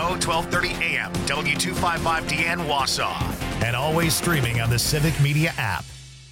KXNO 1230 AM, W255DN Wausau, and always streaming on the Civic Media app.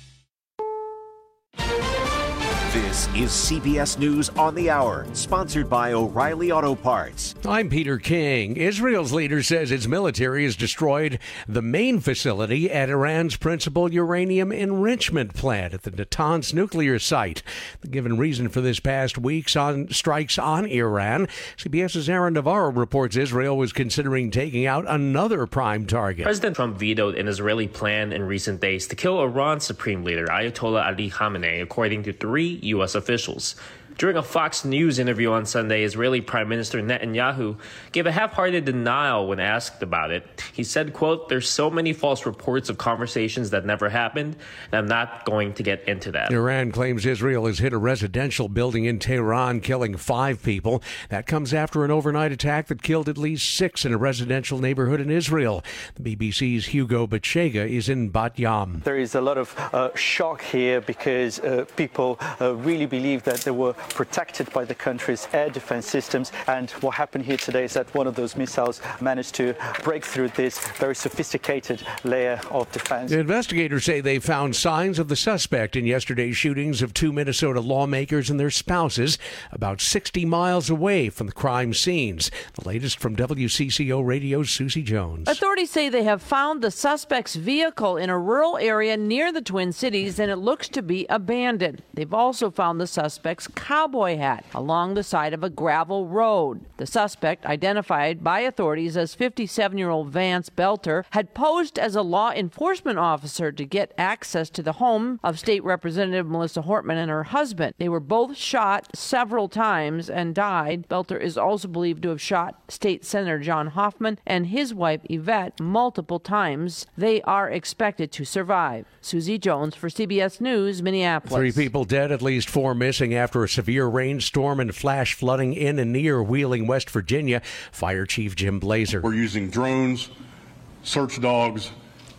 This is CBS News on the Hour, sponsored by O'Reilly Auto Parts. I'm Peter King. Israel's leader says its military has destroyed the main facility at Iran's principal uranium enrichment plant at the Natanz nuclear site. The given reason for this past week's strikes on Iran, CBS's Aaron Navarro reports Israel was considering taking out another prime target. President Trump vetoed an Israeli plan in recent days to kill Iran's supreme leader, Ayatollah Ali Khamenei, according to 3 U.S. officials. During a Fox News interview on Sunday, Israeli Prime Minister Netanyahu gave a half-hearted denial when asked about it. He said, quote, "There's so many false reports of conversations that never happened, and I'm not going to get into that." Iran claims Israel has hit a residential building in Tehran, killing 5 people. That comes after an overnight attack that killed at least 6 in a residential neighborhood in Israel. The BBC's Hugo Bachega is in Bat Yam. There is a lot of shock here because people really believe that they were protected by the country's air defense systems. And what happened here today is that one of those missiles managed to break through this very sophisticated layer of defense. The investigators say they found signs of the suspect in yesterday's shootings of 2 Minnesota lawmakers and their spouses about 60 miles away from the crime scenes. The latest from WCCO Radio's Susie Jones. Authorities say they have found the suspect's vehicle in a rural area near the Twin Cities, and it looks to be abandoned. They've also found the suspect's cowboy hat along the side of a gravel road. The suspect, identified by authorities as 57-year-old Vance Belter, had posed as a law enforcement officer to get access to the home of State Representative Melissa Hortman and her husband. They were both shot several times and died. Belter is also believed to have shot State Senator John Hoffman and his wife Yvette multiple times. They are expected to survive. Susie Jones for CBS News, Minneapolis. 3 people dead, at least 4 missing after a severe rainstorm and flash flooding in and near Wheeling, West Virginia. Fire Chief Jim Blazer. We're using drones, search dogs,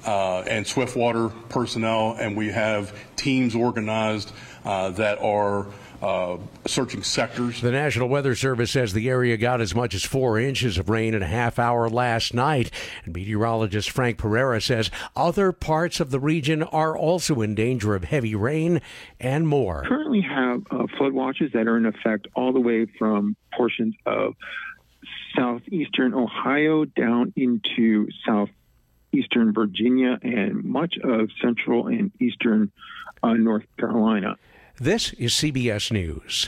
and swiftwater personnel, and we have teams organized that are searching sectors. The National Weather Service says the area got as much as 4 inches of rain in a half hour last night. And meteorologist Frank Pereira says other parts of the region are also in danger of heavy rain and more. Currently have flood watches that are in effect all the way from portions of southeastern Ohio down into southeastern Virginia and much of central and eastern North Carolina. This is CBS News.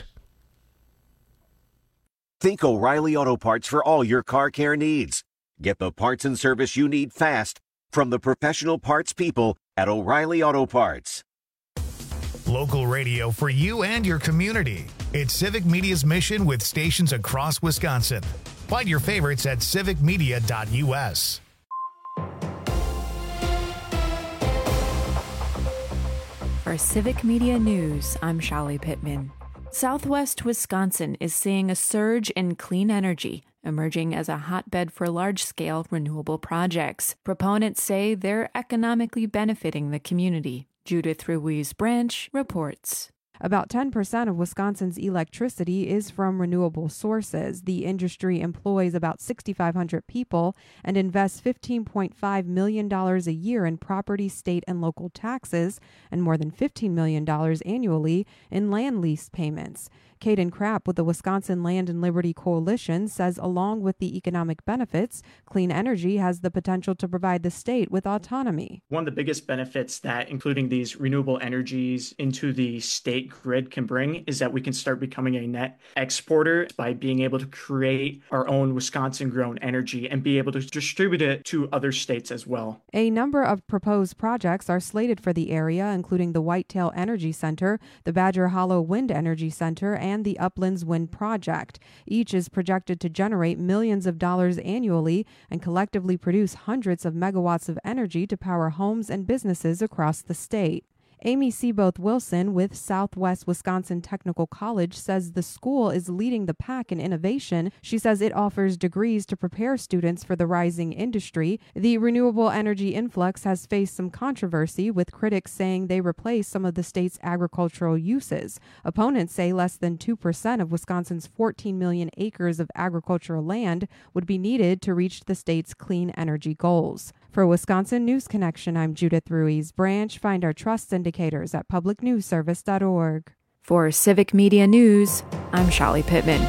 Think O'Reilly Auto Parts for all your car care needs. Get the parts and service you need fast from the professional parts people at O'Reilly Auto Parts. Local radio for you and your community. It's Civic Media's mission with stations across Wisconsin. Find your favorites at civicmedia.us. For Civic Media News, I'm Shali Pittman. Southwest Wisconsin is seeing a surge in clean energy, emerging as a hotbed for large-scale renewable projects. Proponents say they're economically benefiting the community. Judith Ruiz-Branch reports. About 10% of Wisconsin's electricity is from renewable sources. The industry employs about 6,500 people and invests $15.5 million a year in property, state, and local taxes, and more than $15 million annually in land lease payments. Caden Krapp with the Wisconsin Land and Liberty Coalition says along with the economic benefits, clean energy has the potential to provide the state with autonomy. One of the biggest benefits that including these renewable energies into the state grid can bring is that we can start becoming a net exporter by being able to create our own Wisconsin-grown energy and be able to distribute it to other states as well. A number of proposed projects are slated for the area, including the Whitetail Energy Center, the Badger Hollow Wind Energy Center, and the Uplands Wind Project. Each is projected to generate millions of dollars annually and collectively produce hundreds of megawatts of energy to power homes and businesses across the state. Amy Seaboth Wilson with Southwest Wisconsin Technical College says the school is leading the pack in innovation. She says it offers degrees to prepare students for the rising industry. The renewable energy influx has faced some controversy, with critics saying they replace some of the state's agricultural uses. Opponents say less than 2% of Wisconsin's 14 million acres of agricultural land would be needed to reach the state's clean energy goals. For Wisconsin News Connection, I'm Judith Ruiz Branch. Find our trust indicators at publicnewsservice.org. For Civic Media News, I'm Shali Pittman.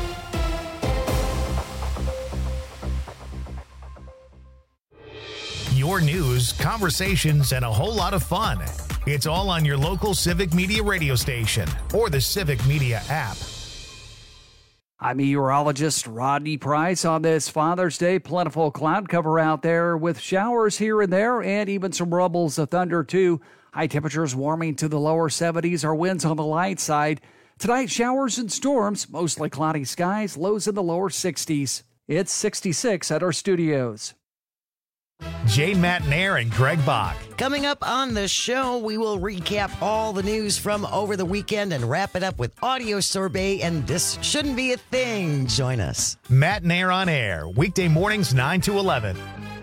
Your news, conversations, and a whole lot of fun. It's all on your local Civic Media radio station or the Civic Media app. I'm meteorologist Rodney Price. On this Father's Day, plentiful cloud cover out there with showers here and there and even some rumbles of thunder too. High temperatures warming to the lower 70s. Our winds on the light side. Tonight, showers and storms, mostly cloudy skies, lows in the lower 60s. It's 66 at our studios. Jane Matnair and Greg Bach. Coming up on the show, we will recap all the news from over the weekend and wrap it up with audio sorbet and This Shouldn't Be a Thing. Join us. Matnair on air, weekday mornings 9 to 11.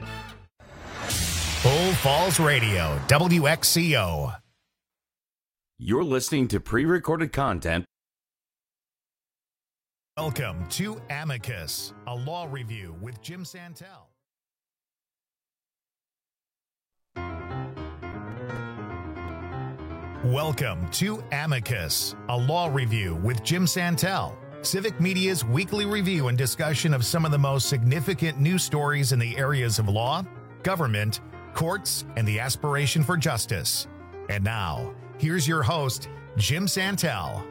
Full Falls Radio, WXCO. You're listening to pre-recorded content. Welcome to Amicus, a law review with Jim Santel. Welcome to Amicus, a law review with Jim Santel, Civic Media's weekly review and discussion of some of the most significant news stories in the areas of law, government, courts, and the aspiration for justice. And now, here's your host, Jim Santel.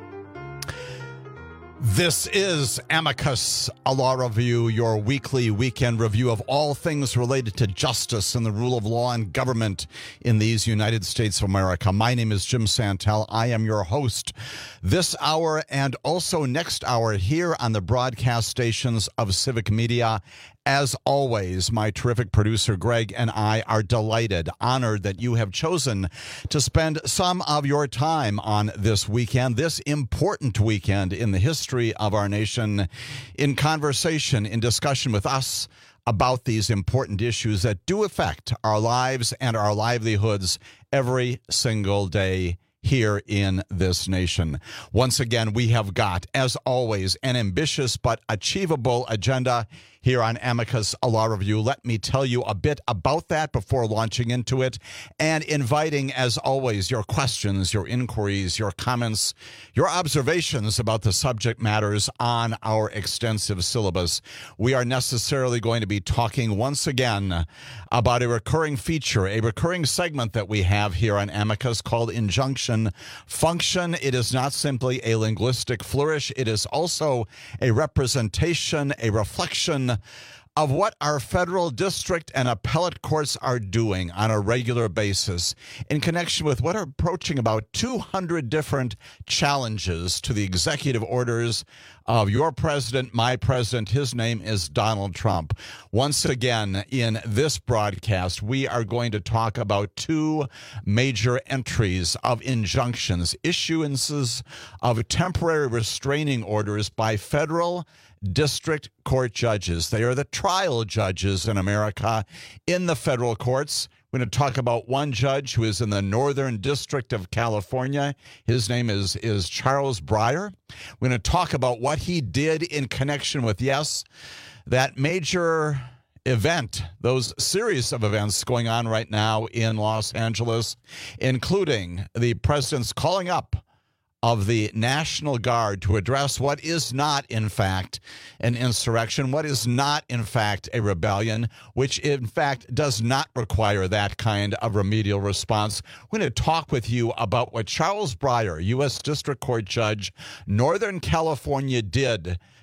This is Amicus, a law review, your weekly weekend review of all things related to justice and the rule of law and government in these United States of America. My name is Jim Santel. I am your host this hour and also next hour here on the broadcast stations of Civic Media. As always, my terrific producer, Greg, and I are delighted, honored that you have chosen to spend some of your time on this weekend, this important weekend in the history of our nation, in conversation, in discussion with us about these important issues that do affect our lives and our livelihoods every single day here in this nation. Once again, we have got, as always, an ambitious but achievable agenda here on Amicus, a law review. Let me tell you a bit about that before launching into it and inviting, as always, your questions, your inquiries, your comments, your observations about the subject matters on our extensive syllabus. We are necessarily going to be talking once again about a recurring feature, a recurring segment that we have here on Amicus called Injunction Function. It is not simply a linguistic flourish. It is also a representation, a reflection of what our federal district and appellate courts are doing on a regular basis in connection with what are approaching about 200 different challenges to the executive orders of your president, my president. His name is Donald Trump. Once again, in this broadcast, we are going to talk about two major entries of injunctions, issuances of temporary restraining orders by federal district court judges. They are the trial judges in America in the federal courts. We're going to talk about one judge who is in the Northern District of California. His name is Charles Breyer. We're going to talk about what he did in connection with, yes, that major event, those series of events going on right now in Los Angeles, including the president's calling up of the National Guard to address what is not, in fact, an insurrection, what is not, in fact, a rebellion, which, in fact, does not require that kind of remedial response. We're going to talk with you about what Charles Breyer, U.S. District Court Judge, Northern California, did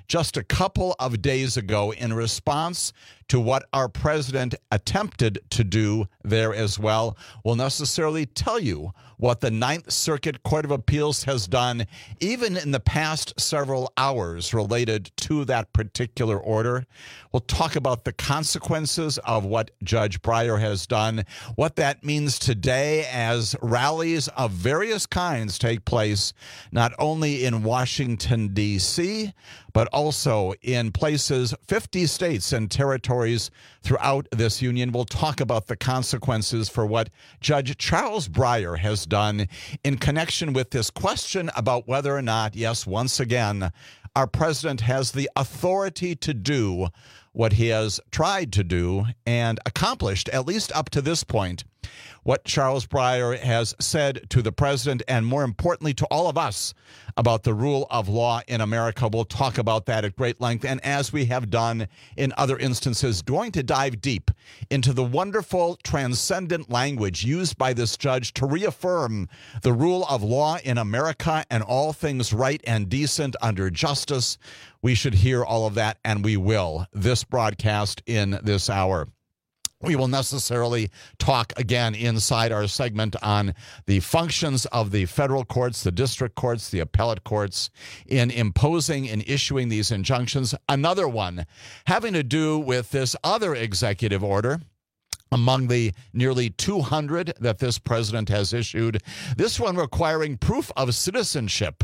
just a couple of days ago in response to what our president attempted to do there as well, will necessarily tell you what the Ninth Circuit Court of Appeals has done, even in the past several hours related to that particular order. We'll talk about the consequences of what Judge Breyer has done, what that means today as rallies of various kinds take place, not only in Washington, D.C., but also in places, 50 states and territories throughout this union. We'll talk about the consequences for what Judge Charles Breyer has done in connection with this question about whether or not, yes, once again, our president has the authority to do what he has tried to do and accomplished, at least up to this point. What Charles Breyer has said to the president, and more importantly to all of us, about the rule of law in America. We'll talk about that at great length, and as we have done in other instances, going to dive deep into the wonderful, transcendent language used by this judge to reaffirm the rule of law in America and all things right and decent under justice. We should hear all of that, and we will, this broadcast in this hour. We will necessarily talk again inside our segment on the functions of the federal courts, the district courts, the appellate courts in imposing and issuing these injunctions. Another one having to do with this other executive order among the nearly 200 that this president has issued. This one requiring proof of citizenship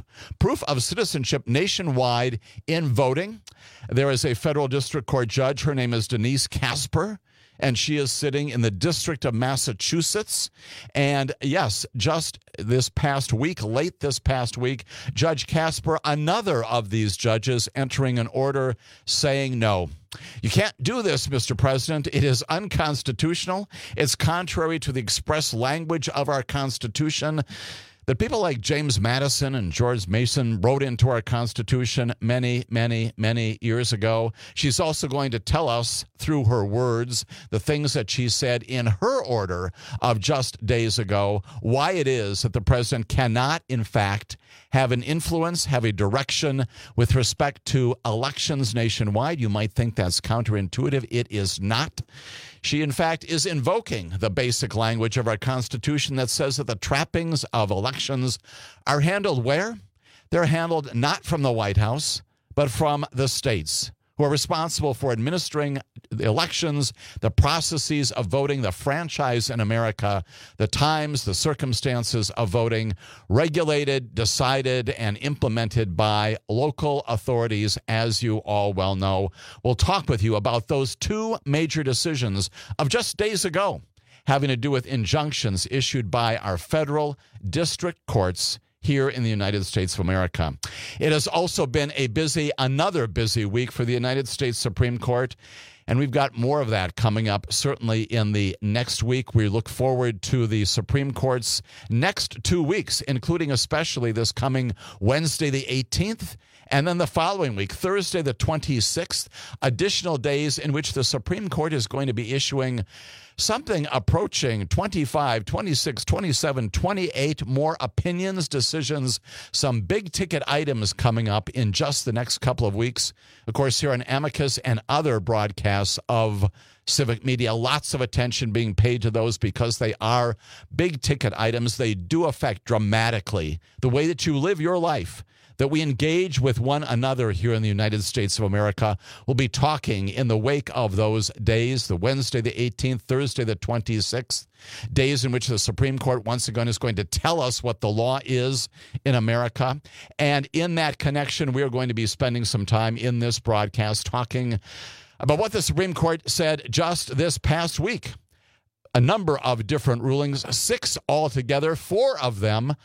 nationwide in voting. There is a federal district court judge. Her name is Denise Casper, and she is sitting in the District of Massachusetts. And yes, just this past week, late this past week, Judge Casper, another of these judges, entering an order saying no. You can't do this, Mr. President. It is unconstitutional. It's contrary to the express language of our Constitution that people like James Madison and George Mason wrote into our Constitution many, many, many years ago. She's also going to tell us through her words, the things that she said in her order of just days ago, why it is that the president cannot, in fact, have an influence, have a direction with respect to elections nationwide. You might think that's counterintuitive. It is not. She, in fact, is invoking the basic language of our Constitution that says that the trappings of elections are handled where? They're handled not from the White House, but from the states, who are responsible for administering the elections, the processes of voting, the franchise in America, the times, the circumstances of voting, regulated, decided, and implemented by local authorities, as you all well know. We'll talk with you about those two major decisions of just days ago, having to do with injunctions issued by our federal district courts here in the United States of America. It has also been another busy week for the United States Supreme Court, and we've got more of that coming up certainly in the next week. We look forward to the Supreme Court's next 2 weeks, including especially this coming Wednesday the 18th, and then the following week, Thursday the 26th, additional days in which the Supreme Court is going to be issuing something approaching 25, 26, 27, 28 more opinions, decisions, some big-ticket items coming up in just the next couple of weeks. Of course, here on Amicus and other broadcasts of Civic Media, lots of attention being paid to those because they are big-ticket items. They do affect dramatically the way that you live your life, that we engage with one another here in the United States of America. We'll be talking in the wake of those days, the Wednesday the 18th, Thursday the 26th, days in which the Supreme Court once again is going to tell us what the law is in America. And in that connection, we are going to be spending some time in this broadcast talking about what the Supreme Court said just this past week. A number of different rulings, 6 altogether, 4 of them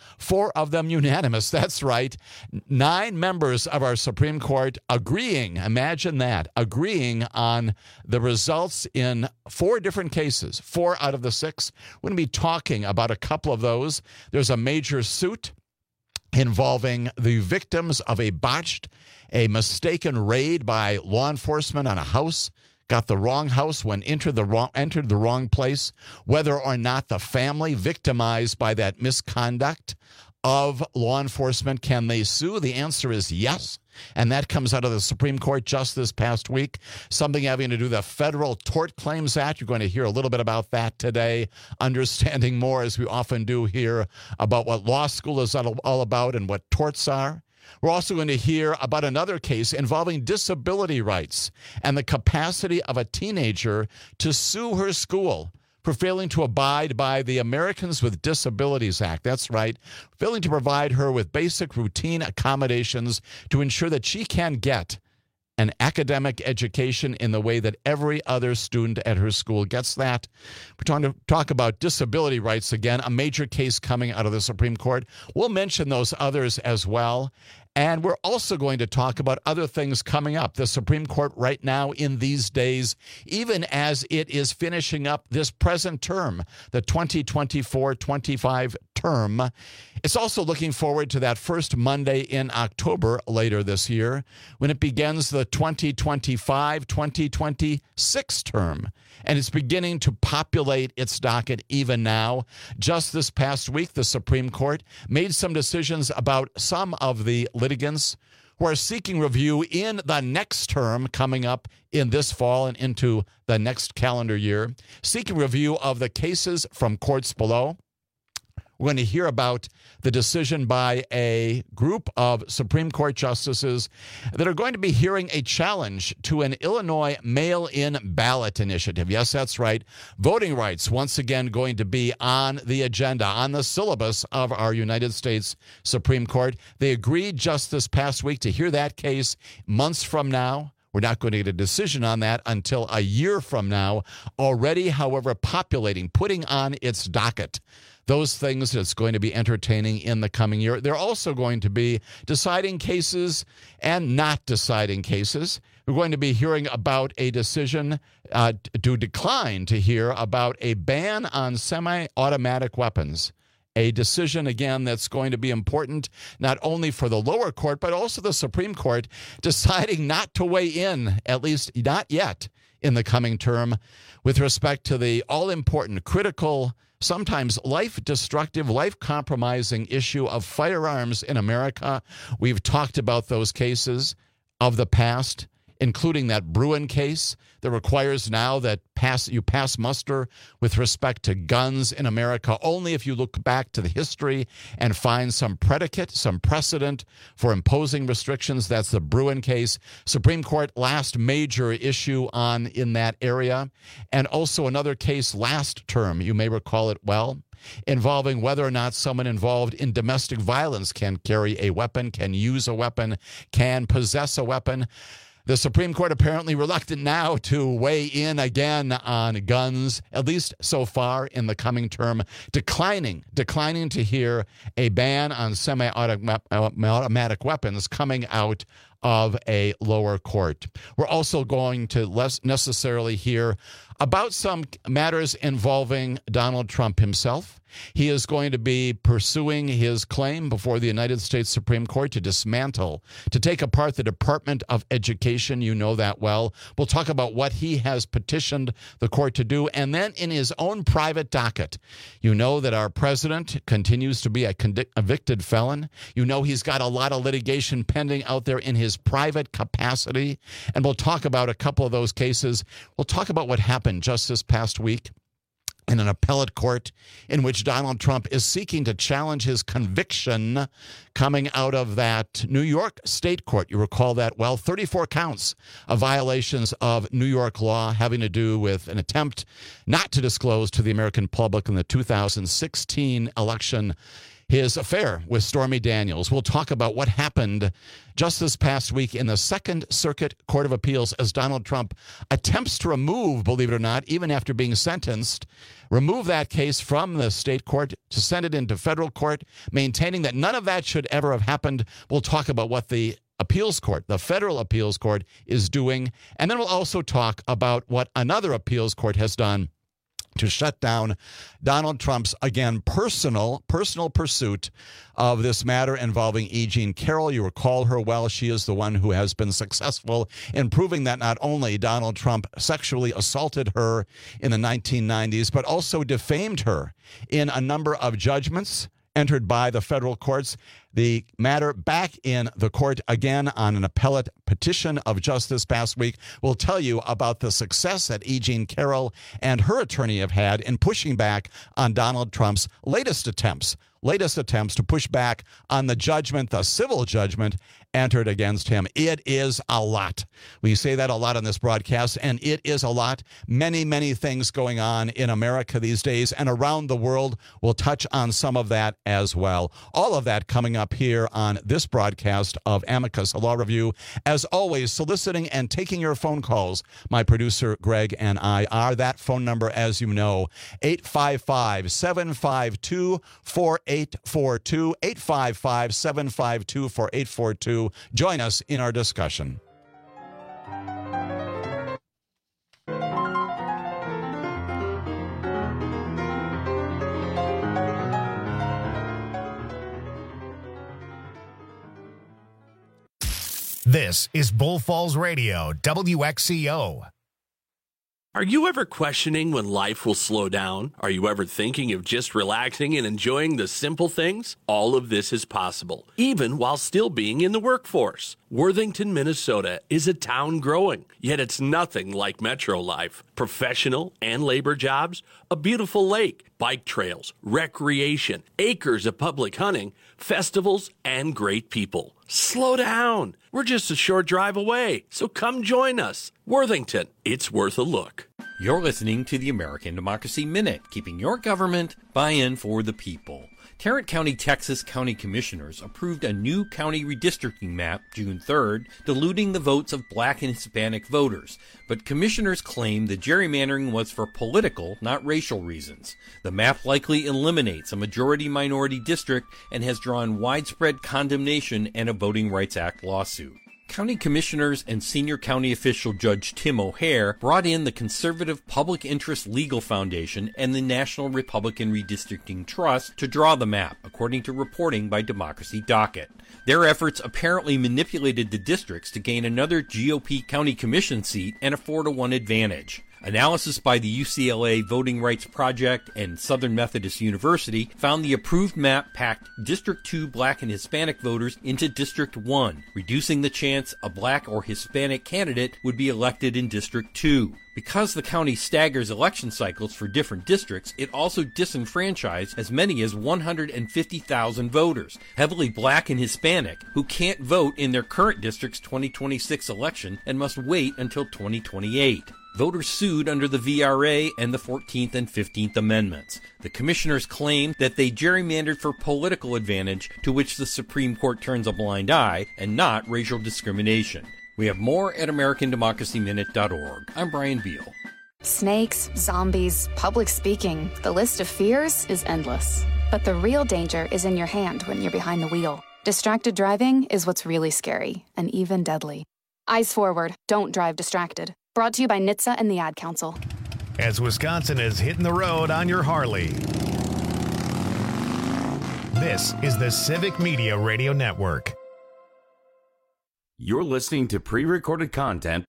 unanimous. That's right. 9 members of our Supreme Court agreeing, imagine that, agreeing on the results in 4 different cases, 4 out of the 6. We're going to be talking about a couple of those. There's a major suit involving the victims of a mistaken raid by law enforcement on a house. Got the wrong house when entered the wrong place, whether or not the family victimized by that misconduct of law enforcement. Can they sue? The answer is yes. And that comes out of the Supreme Court just this past week, something having to do with the Federal Tort Claims Act. You're going to hear a little bit about that today, understanding more, as we often do here, about what law school is all about and what torts are. We're also going to hear about another case involving disability rights and the capacity of a teenager to sue her school for failing to abide by the Americans with Disabilities Act. That's right, failing to provide her with basic routine accommodations to ensure that she can get an academic education in the way that every other student at her school gets that. We're trying to talk about disability rights again, a major case coming out of the Supreme Court. We'll mention those others as well. And we're also going to talk about other things coming up. The Supreme Court right now in these days, even as it is finishing up this present term, the 2024-25 term, it's also looking forward to that first Monday in October later this year when it begins the 2025-2026 term. And it's beginning to populate its docket even now. Just this past week, the Supreme Court made some decisions about some of the litigants who are seeking review in the next term coming up in this fall and into the next calendar year, seeking review of the cases from courts below. We're going to hear about the decision by a group of Supreme Court justices that are going to be hearing a challenge to an Illinois mail-in ballot initiative. Yes, that's right. Voting rights once again going to be on the agenda, on the syllabus of our United States Supreme Court. They agreed just this past week to hear that case months from now. We're not going to get a decision on that until a year from now. Already, however, populating, putting on its docket those things that's going to be entertaining in the coming year. They're also going to be deciding cases and not deciding cases. We're going to be hearing about a decision to decline to hear about a ban on semi-automatic weapons. A decision, again, that's going to be important not only for the lower court, but also the Supreme Court deciding not to weigh in, at least not yet, in the coming term with respect to the all-important, critical, sometimes life-destructive, life-compromising issue of firearms in America. We've talked about those cases of the past, including that Bruen case that requires now that you pass muster with respect to guns in America only if you look back to the history and find some predicate, some precedent for imposing restrictions. That's the Bruen case. Supreme Court last major issue in that area. And also another case last term, you may recall it well, involving whether or not someone involved in domestic violence can carry a weapon, can use a weapon, can possess a weapon. The Supreme Court apparently reluctant now to weigh in again on guns, at least so far in the coming term, declining to hear a ban on semi-automatic weapons coming out of a lower court. We're also going to less necessarily hear about some matters involving Donald Trump himself. He is going to be pursuing his claim before the United States Supreme Court to dismantle, to take apart the Department of Education. You know that well. We'll talk about what he has petitioned the court to do. And then in his own private docket, you know that our president continues to be a convicted felon. You know he's got a lot of litigation pending out there in his private capacity. And we'll talk about a couple of those cases. We'll talk about what happened just this past week in an appellate court in which Donald Trump is seeking to challenge his conviction coming out of that New York state court. You recall that well, 34 counts of violations of New York law having to do with an attempt not to disclose to the American public in the 2016 election his affair with Stormy Daniels. We'll talk about what happened just this past week in the Second Circuit Court of Appeals as Donald Trump attempts to remove, believe it or not, even after being sentenced, remove that case from the state court to send it into federal court, maintaining that none of that should ever have happened. We'll talk about what the appeals court, the federal appeals court, is doing. And then we'll also talk about what another appeals court has done to shut down Donald Trump's, again, personal pursuit of this matter involving E. Jean Carroll. You recall her well. She is the one who has been successful in proving that not only Donald Trump sexually assaulted her in the 1990s, but also defamed her in a number of judgments entered by the federal courts. The matter back in the court again on an appellate petition of just this past week. We'll tell you about the success that E. Jean Carroll and her attorney have had in pushing back on Donald Trump's latest attempts to push back on the judgment, the civil judgment entered against him. It is a lot. We say that a lot on this broadcast, and it is a lot. Many, many things going on in America these days and around the world. We'll touch on some of that as well. All of that coming up here on this broadcast of Amicus, a law review. As always, soliciting and taking your phone calls. My producer, Greg, and I are that phone number, as you know, 855-752-4842, 855-752-4842. Join us in our discussion. This is Bull Falls Radio, WXCO. Are you ever questioning when life will slow down? Are you ever thinking of just relaxing and enjoying the simple things? All of this is possible, even while still being in the workforce. Worthington, Minnesota is a town growing, yet it's nothing like metro life. Professional and labor jobs, a beautiful lake, bike trails, recreation, acres of public hunting, festivals, and great people. Slow down. We're just a short drive away, so come join us. Worthington, it's worth a look. You're listening to the American Democracy Minute, keeping your government buy-in for the people. Tarrant County, Texas County Commissioners approved a new county redistricting map June 3rd, diluting the votes of black and Hispanic voters. But commissioners claim the gerrymandering was for political, not racial reasons. The map likely eliminates a majority-minority district and has drawn widespread condemnation and a Voting Rights Act lawsuit. County commissioners and senior county official Judge Tim O'Hare brought in the conservative Public Interest Legal Foundation and the National Republican Redistricting Trust to draw the map, according to reporting by Democracy Docket. Their efforts apparently manipulated the districts to gain another GOP county commission seat and a 4-to-1 advantage. Analysis by the UCLA Voting Rights Project and Southern Methodist University found the approved map packed District 2 black and Hispanic voters into District 1, reducing the chance a black or Hispanic candidate would be elected in District 2. Because the county staggers election cycles for different districts, it also disenfranchised as many as 150,000 voters, heavily black and Hispanic, who can't vote in their current district's 2026 election and must wait until 2028. Voters sued under the VRA and the 14th and 15th Amendments. The commissioners claim that they gerrymandered for political advantage, to which the Supreme Court turns a blind eye, and not racial discrimination. We have more at AmericanDemocracyMinute.org. I'm Brian Beal. Snakes, zombies, public speaking. The list of fears is endless. But the real danger is in your hand when you're behind the wheel. Distracted driving is what's really scary, and even deadly. Eyes forward. Don't drive distracted. Brought to you by NHTSA and the Ad Council. As Wisconsin is hitting the road on your Harley. This is the Civic Media Radio Network. You're listening to pre-recorded content.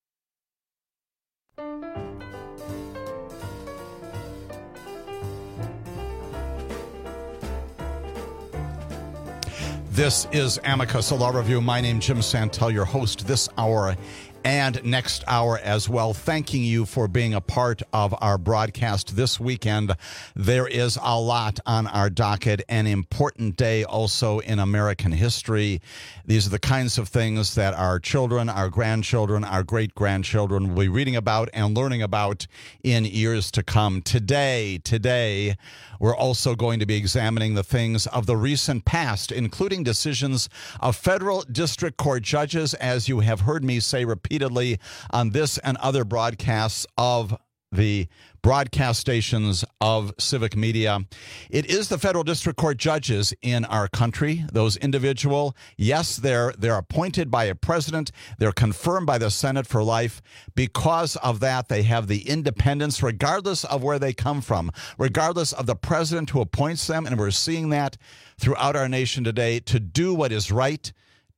This is Amicus, a law review. My name is Jim Santel, your host this hour and next hour as well. Thanking you for being a part of our broadcast this weekend. There is a lot on our docket, an important day also in American history. These are the kinds of things that our children, our grandchildren, our great-grandchildren will be reading about and learning about in years to come. Today, we're also going to be examining the things of the recent past, including decisions of federal district court judges, as you have heard me say repeatedly on this and other broadcasts of the broadcast stations of Civic Media. It is the federal district court judges in our country, those individual. Yes, they're appointed by a president. They're confirmed by the Senate for life. Because of that, they have the independence, regardless of where they come from, regardless of the president who appoints them. And we're seeing that throughout our nation today, to do what is right,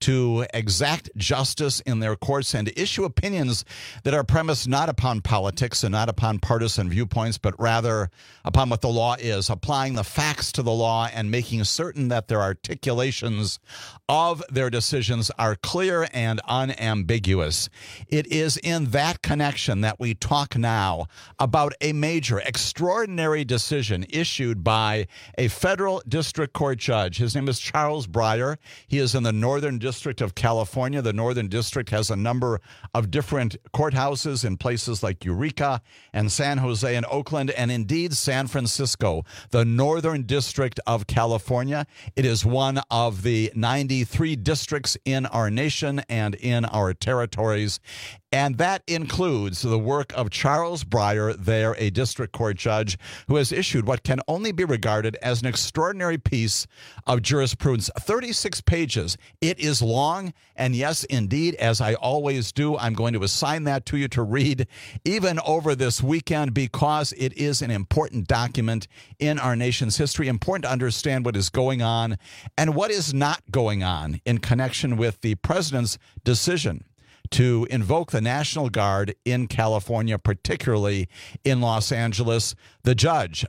to exact justice in their courts and to issue opinions that are premised not upon politics and not upon partisan viewpoints, but rather upon what the law is, applying the facts to the law and making certain that their articulations of their decisions are clear and unambiguous. It is in that connection that we talk now about a major, extraordinary decision issued by a federal district court judge. His name is Charles Breyer. He is in the Northern District of California. The Northern District has a number of different courthouses in places like Eureka and San Jose and Oakland, and indeed San Francisco, the Northern District of California. It is one of the 93 districts in our nation and in our territories. And that includes the work of Charles Breyer, there, a district court judge who has issued what can only be regarded as an extraordinary piece of jurisprudence. 36 pages. It is long. And yes, indeed, as I always do, I'm going to assign that to you to read even over this weekend because it is an important document in our nation's history. Important to understand what is going on and what is not going on in connection with the president's decision to invoke the National Guard in California, particularly in Los Angeles. The judge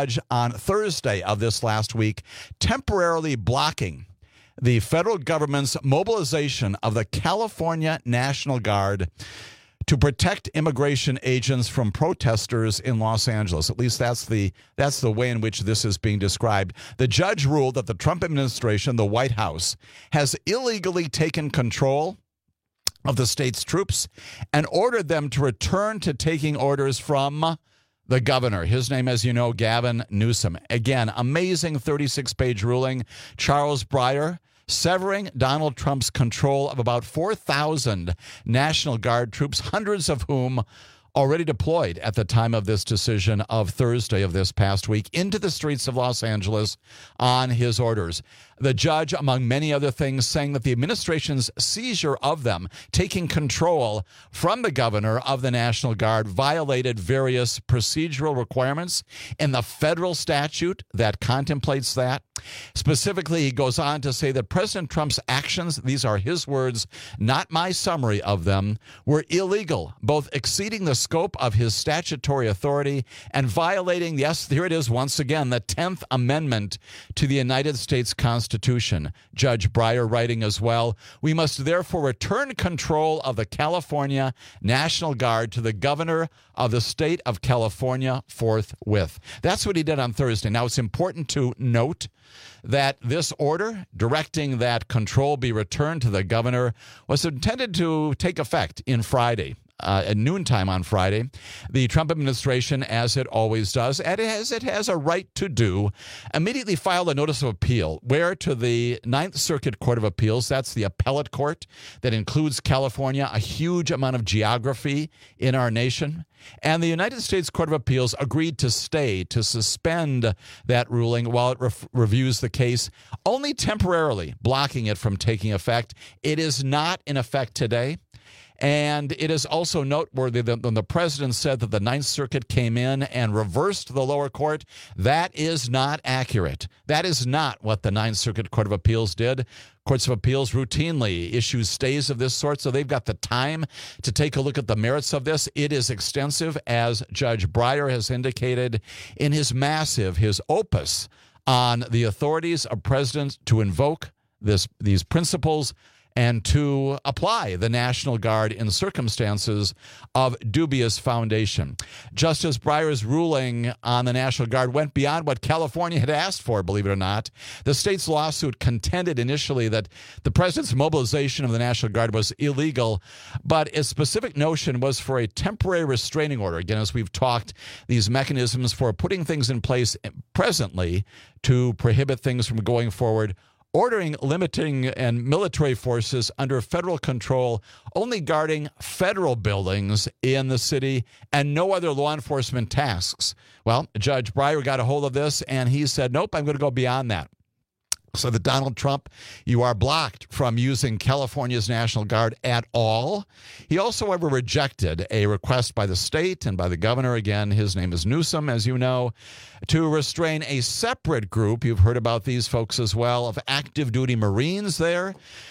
on Thursday of this last week temporarily blocking the federal government's mobilization of the California National Guard to protect immigration agents from protesters in Los Angeles. At least that's the way in which this is being described. The judge ruled that the Trump administration, the White House, has illegally taken control of the state's troops and ordered them to return to taking orders from the governor. His name, as you know, Gavin Newsom. Again, amazing 36-page ruling. Charles Breyer severing Donald Trump's control of about 4,000 National Guard troops, hundreds of whom already deployed at the time of this decision of Thursday of this past week into the streets of Los Angeles on his orders. The judge, among many other things, saying that the administration's seizure of them, taking control from the governor of the National Guard, violated various procedural requirements in the federal statute that contemplates that. Specifically, he goes on to say that President Trump's actions, these are his words, not my summary of them, were illegal, both exceeding the scope of his statutory authority and violating, yes, here it is once again, the 10th Amendment to the United States Constitution. Judge Breyer writing as well, we must therefore return control of the California National Guard to the governor of the state of California forthwith. That's what he did on Thursday. Now, it's important to note that this order directing that control be returned to the governor was intended to take effect in Friday. At noontime on Friday. The Trump administration, as it always does, and as it has a right to do, immediately filed a notice of appeal where to the Ninth Circuit Court of Appeals, that's the appellate court that includes California, a huge amount of geography in our nation. And the United States Court of Appeals agreed to suspend that ruling while it reviews the case, only temporarily blocking it from taking effect. It is not in effect today. And it is also noteworthy that when the president said that the Ninth Circuit came in and reversed the lower court, that is not accurate. That is not what the Ninth Circuit Court of Appeals did. Courts of Appeals routinely issue stays of this sort, so they've got the time to take a look at the merits of this. It is extensive, as Judge Breyer has indicated in his opus on the authorities of presidents to invoke these principles and to apply the National Guard in circumstances of dubious foundation. Justice Breyer's ruling on the National Guard went beyond what California had asked for, believe it or not. The state's lawsuit contended initially that the president's mobilization of the National Guard was illegal, but its specific notion was for a temporary restraining order. Again, as we've talked, these mechanisms for putting things in place presently to prohibit things from going forward, ordering, limiting, and military forces under federal control, only guarding federal buildings in the city and no other law enforcement tasks. Well, Judge Breyer got a hold of this, and he said, nope, I'm going to go beyond that. So that Donald Trump, you are blocked from using California's National Guard at all. He also, however, rejected a request by the state and by the governor, again, his name is Newsom, as you know, to restrain a separate group, you've heard about these folks as well, of active duty Marines there.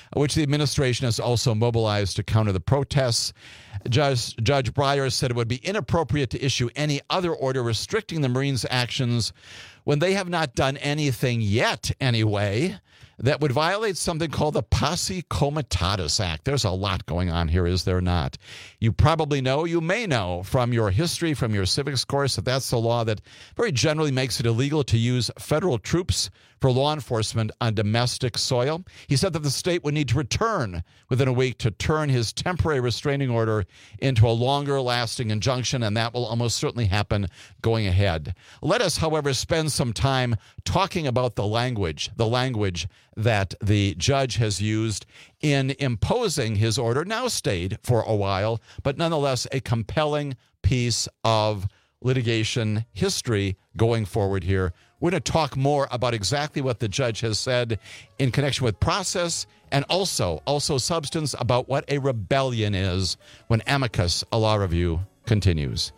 which the administration has also mobilized to counter the protests. Judge Breyer said it would be inappropriate to issue any other order restricting the Marines' actions when they have not done anything yet, anyway, that would violate something called the Posse Comitatus Act. There's a lot going on here, is there not? You probably know, you may know from your history, from your civics course, that that's the law that very generally makes it illegal to use federal troops for law enforcement on domestic soil. He said that the state would need to return within a week to turn his temporary restraining order into a longer-lasting injunction, and that will almost certainly happen going ahead. Let us, however, spend some time talking about the language that the judge has used in imposing his order, now stayed for a while, but nonetheless a compelling piece of litigation history going forward here. We're going to talk more about exactly what the judge has said in connection with process and also substance about what a rebellion is when Amicus, a law review, continues.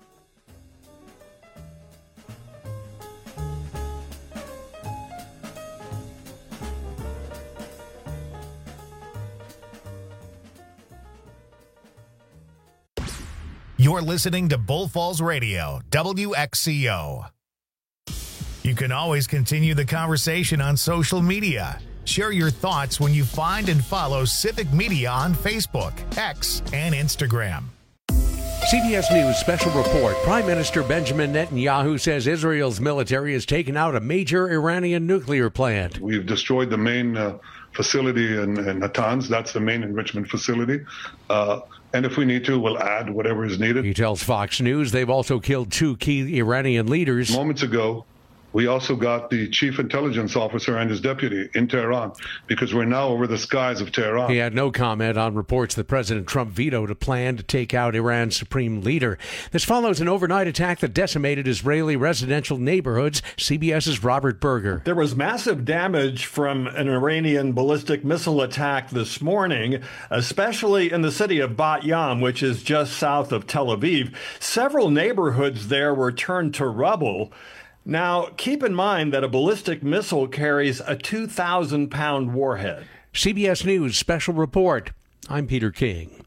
You're listening to Bull Falls Radio, WXCO. You can always continue the conversation on social media. Share your thoughts when you find and follow Civic Media on Facebook, X, and Instagram. CBS News special report. Prime Minister Benjamin Netanyahu says Israel's military has taken out a major Iranian nuclear plant. We've destroyed the main facility in Natanz. That's the main enrichment facility. And if we need to, we'll add whatever is needed. He tells Fox News they've also killed 2 key Iranian leaders. Moments ago, we also got the chief intelligence officer and his deputy in Tehran because we're now over the skies of Tehran. He had no comment on reports that President Trump vetoed a plan to take out Iran's supreme leader. This follows an overnight attack that decimated Israeli residential neighborhoods. CBS's Robert Berger. There was massive damage from an Iranian ballistic missile attack this morning, especially in the city of Bat Yam, which is just south of Tel Aviv. Several neighborhoods there were turned to rubble. Now, keep in mind that a ballistic missile carries a 2,000-pound warhead. CBS News special report. I'm Peter King.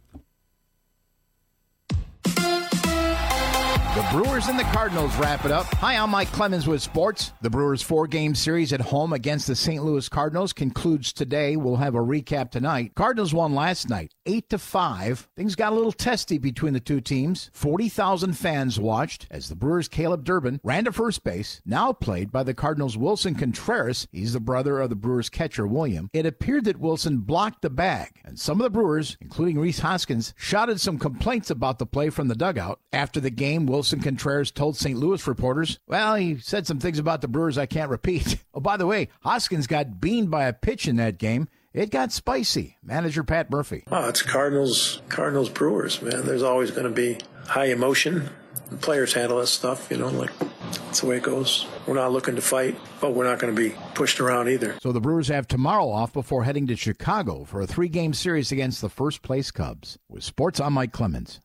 The Brewers and the Cardinals wrap it up. Hi, I'm Mike Clemens with sports. The Brewers' 4-game series at home against the St. Louis Cardinals concludes today. We'll have a recap tonight. Cardinals won last night, 8-5. Things got a little testy between the two teams. 40,000 fans watched as the Brewers' Caleb Durbin ran to first base, now played by the Cardinals' Wilson Contreras. He's the brother of the Brewers' catcher, William. It appeared that Wilson blocked the bag, and some of the Brewers, including Rhys Hoskins, shouted some complaints about the play from the dugout. After the game, Wilson Contreras told St. Louis reporters, well, he said some things about the Brewers I can't repeat. Oh, by the way, Hoskins got beamed by a pitch in that game. It got spicy. Manager Pat Murphy. Oh, it's Cardinals Brewers, man. There's always going to be high emotion. The players handle that stuff, like that's the way it goes. We're not looking to fight, but we're not going to be pushed around either. So the Brewers have tomorrow off before heading to Chicago for a 3-game series against the first-place Cubs. With sports, I'm Mike Clemens.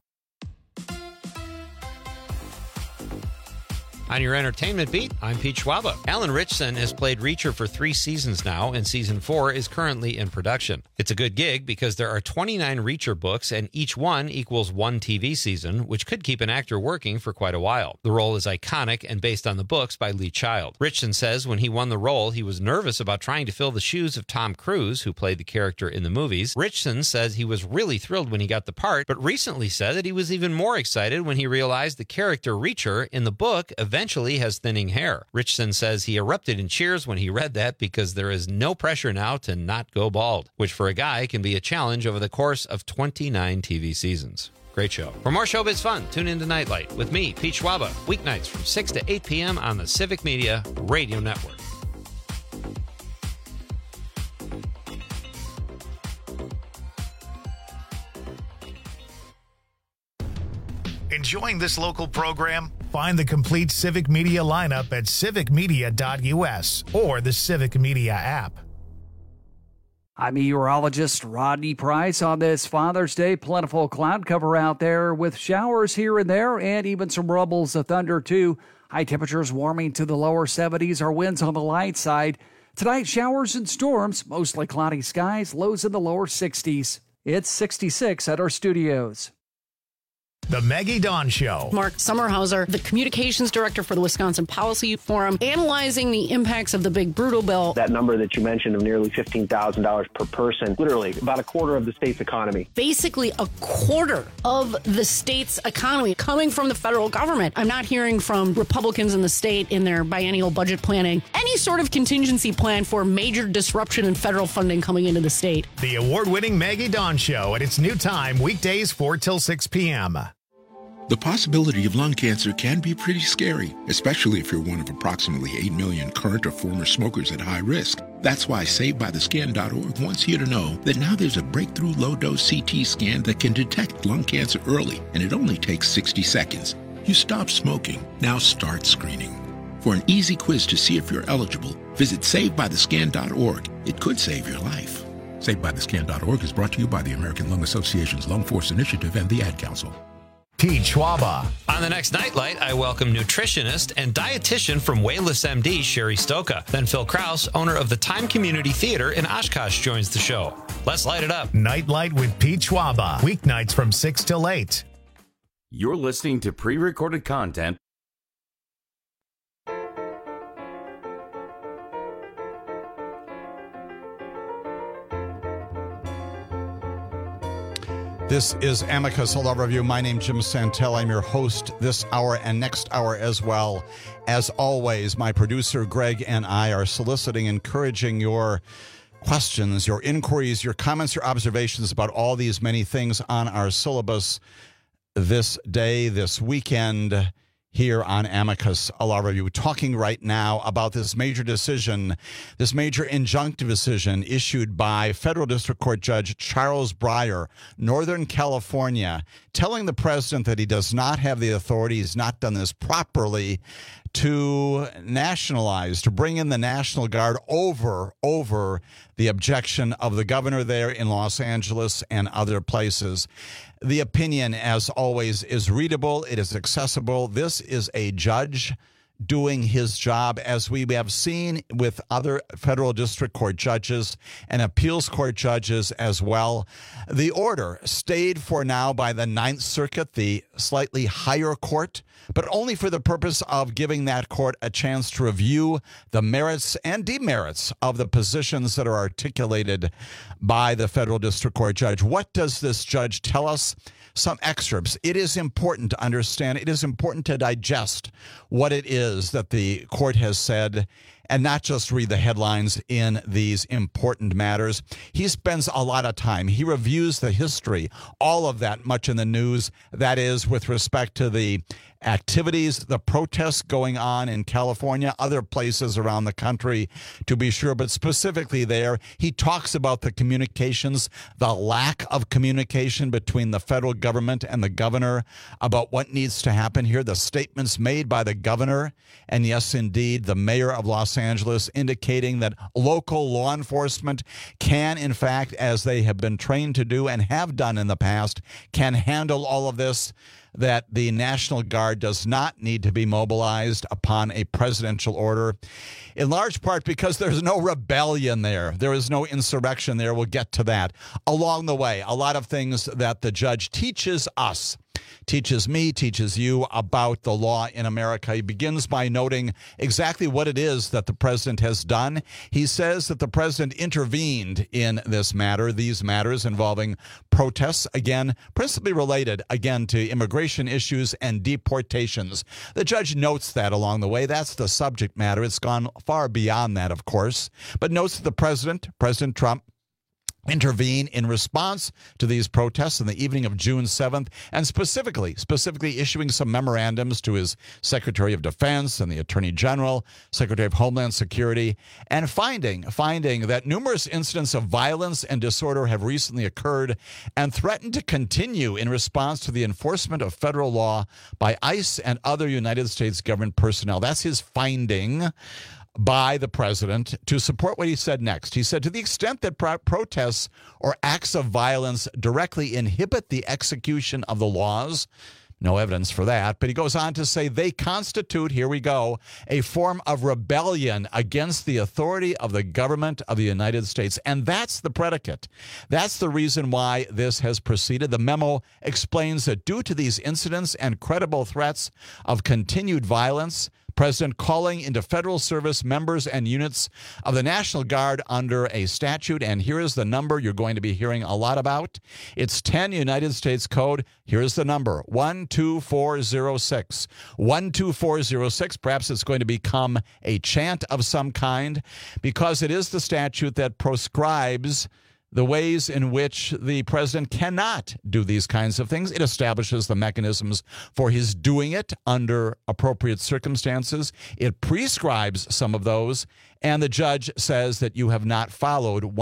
On your entertainment beat, I'm Pete Schwaba. Alan Ritchson has played Reacher for 3 seasons now, and season 4 is currently in production. It's a good gig because there are 29 Reacher books, and each one equals 1 TV season, which could keep an actor working for quite a while. The role is iconic and based on the books by Lee Child. Ritchson says when he won the role, he was nervous about trying to fill the shoes of Tom Cruise, who played the character in the movies. Ritchson says he was really thrilled when he got the part, but recently said that he was even more excited when he realized the character Reacher in the book eventually has thinning hair. Ritchson says he erupted in cheers when he read that because there is no pressure now to not go bald, which for a guy can be a challenge over the course of 29 TV seasons. Great show. For more showbiz fun, tune in to Nightlight with me, Pete Schwaba, weeknights from 6 to 8 p.m. on the Civic Media Radio Network. Enjoying this local program? Find the complete Civic Media lineup at civicmedia.us or the Civic Media app. I'm meteorologist Rodney Price. On this Father's Day, plentiful cloud cover out there with showers here and there and even some rumbles of thunder too. High temperatures warming to the lower 70s. Our winds on the light side Tonight, showers and storms, mostly cloudy skies, lows in the lower 60s. It's 66 at our studios. The Maggie Dawn Show. Mark Sommerhauser, the communications director for the Wisconsin Policy Forum, analyzing the impacts of the big brutal bill. That number that you mentioned of nearly $15,000 per person, literally about a quarter of the state's economy. Basically a quarter of the state's economy coming from the federal government. I'm not hearing from Republicans in the state in their biennial budget planning any sort of contingency plan for major disruption in federal funding coming into the state. The award-winning Maggie Dawn Show at its new time, weekdays 4 till 6 p.m. The possibility of lung cancer can be pretty scary, especially if you're one of approximately 8 million current or former smokers at high risk. That's why SaveByTheScan.org wants you to know that now there's a breakthrough low-dose CT scan that can detect lung cancer early, and it only takes 60 seconds. You stop smoking, now start screening. For an easy quiz to see if you're eligible, visit SaveByTheScan.org. It could save your life. SaveByTheScan.org is brought to you by the American Lung Association's Lung Force Initiative and the Ad Council. Pete Schwaba. On the next Nightlight, I welcome nutritionist and dietitian from Wayless MD, Sherry Stoka. Then Phil Krause, owner of the Time Community Theater in Oshkosh, joins the show. Let's light it up. Nightlight with Pete Schwaba. Weeknights from 6 till 8. You're listening to pre-recorded content. This is Amicus, a law review. My name's Jim Santel. I'm your host this hour and next hour as well. As always, my producer Greg and I are soliciting, encouraging your questions, your inquiries, your comments, your observations about all these many things on our syllabus this day, this weekend, here on Amicus, a law review, talking right now about this major decision, this major injunctive decision issued by Federal District Court Judge Charles Breyer, Northern California, telling the president that he does not have the authority, he's not done this properly, to nationalize, to bring in the National Guard over the objection of the governor there in Los Angeles and other places. The opinion, as always, is readable. It is accessible. This is a judge doing his job, as we have seen with other federal district court judges and appeals court judges as well. The order stayed for now by the Ninth Circuit, the slightly higher court, but only for the purpose of giving that court a chance to review the merits and demerits of the positions that are articulated by the federal district court judge. What does this judge tell us? Some excerpts. It is important to understand, it is important to digest what it is that the court has said and not just read the headlines in these important matters. He spends a lot of time. He reviews the history, all of that much in the news, that is with respect to the activities, the protests going on in California, other places around the country, to be sure, but specifically there, he talks about the communications, the lack of communication between the federal government and the governor about what needs to happen here, the statements made by the governor, and yes, indeed, the mayor of Los Angeles indicating that local law enforcement can, in fact, as they have been trained to do and have done in the past, can handle all of this, that the National Guard does not need to be mobilized upon a presidential order, in large part because there's no rebellion there. There is no insurrection there. We'll get to that. Along the way, a lot of things that the judge teaches us, teaches me, teaches you about the law in America. He begins by noting exactly what it is that the president has done. He says that the president intervened in this matter, these matters involving protests, again, principally related, again, to immigration issues and deportations. The judge notes that along the way. That's the subject matter. It's gone far beyond that, of course, but notes that the president, President Trump, intervene in response to these protests in the evening of June 7th, and specifically issuing some memorandums to his Secretary of Defense and the Attorney General, Secretary of Homeland Security, and finding that numerous incidents of violence and disorder have recently occurred and threaten to continue in response to the enforcement of federal law by ICE and other United States government personnel. That's his finding by the president to support what he said next. He said, to the extent that protests or acts of violence directly inhibit the execution of the laws, No evidence for that. But he goes on to say they constitute, here we go, a form of rebellion against the authority of the government of the United States. And that's the predicate. That's the reason why this has proceeded. The memo explains that due to these incidents and credible threats of continued violence, President calling into federal service members and units of the National Guard under a statute. And here is the number you're going to be hearing a lot about. It's 10 United States Code. Here's the number, 12406. 12406. Perhaps it's going to become a chant of some kind because it is the statute that proscribes the ways in which the president cannot do these kinds of things. It establishes the mechanisms for his doing it under appropriate circumstances. It prescribes some of those, and the judge says that you have not followed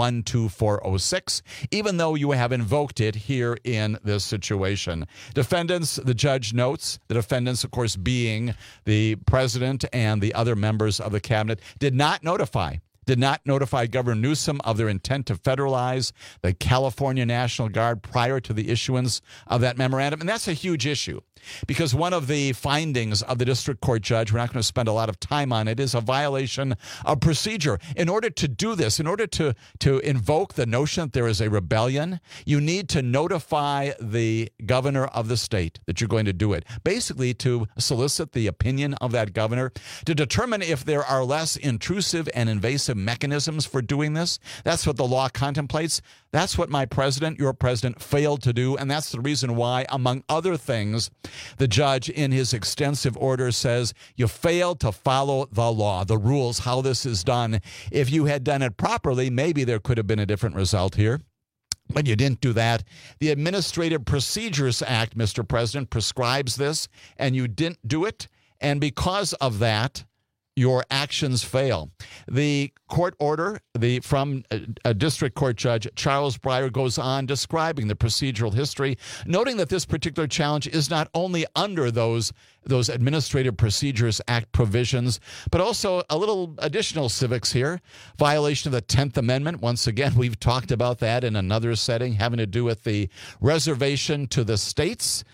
12406, even though you have invoked it here in this situation. Defendants, the judge notes, the defendants, of course, being the president and the other members of the cabinet, did not notify Governor Newsom of their intent to federalize the California National Guard prior to the issuance of that memorandum. And that's a huge issue because one of the findings of the district court judge, we're not going to spend a lot of time on it, is a violation of procedure. In order to do this, in order to invoke the notion that there is a rebellion, you need to notify the governor of the state that you're going to do it. Basically, to solicit the opinion of that governor, to determine if there are less intrusive and invasive mechanisms for doing this. That's what the law contemplates. That's what my president, your president, failed to do. And that's the reason why, among other things, the judge in his extensive order says you failed to follow the law, the rules, how this is done. If you had done it properly, maybe there could have been a different result here. But you didn't do that. The Administrative Procedures Act, Mr. President, prescribes this, and you didn't do it. And because of that, your actions fail. The court order from a district court judge, Charles Breyer, goes on describing the procedural history, noting that this particular challenge is not only under those Administrative Procedures Act provisions, but also a little additional civics here. Violation of the 10th Amendment. Once again, we've talked about that in another setting, having to do with the reservation to the states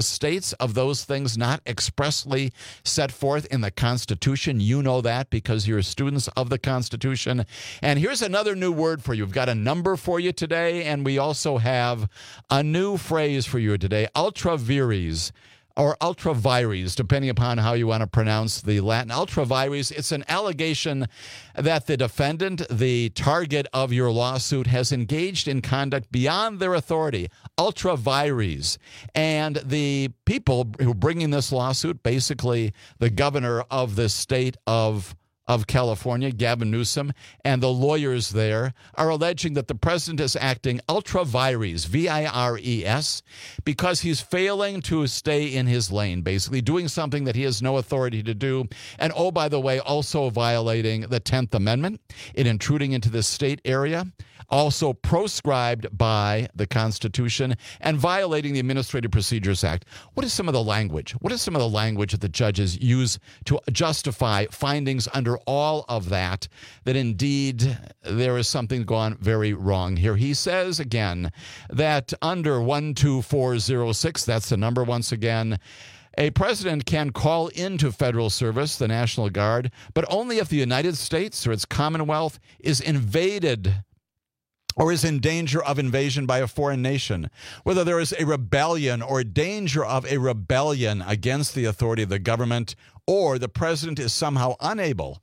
of those things not expressly set forth in the Constitution. You know that because you're students of the Constitution. And here's another new word for you. We've got a number for you today, and we also have a new phrase for you today, ultra vires, or ultra vires, depending upon how you want to pronounce the Latin. Ultra vires, it's an allegation that the defendant, the target of your lawsuit, has engaged in conduct beyond their authority. Ultra vires. And the people who are bringing this lawsuit, basically the governor of the state of California, Gavin Newsom, and the lawyers there are alleging that the president is acting ultra vires, V-I-R-E-S, because he's failing to stay in his lane, basically doing something that he has no authority to do. And, oh, by the way, also violating the 10th Amendment in intruding into this state area, also proscribed by the Constitution, and violating the Administrative Procedures Act. What is some of the language? What is some of the language that the judges use to justify findings under all of that, that indeed there is something gone very wrong here? He says, again, that under 12406, that's the number once again, a president can call into federal service the National Guard, but only if the United States or its Commonwealth is invaded or is in danger of invasion by a foreign nation, whether there is a rebellion or danger of a rebellion against the authority of the government, or the president is somehow unable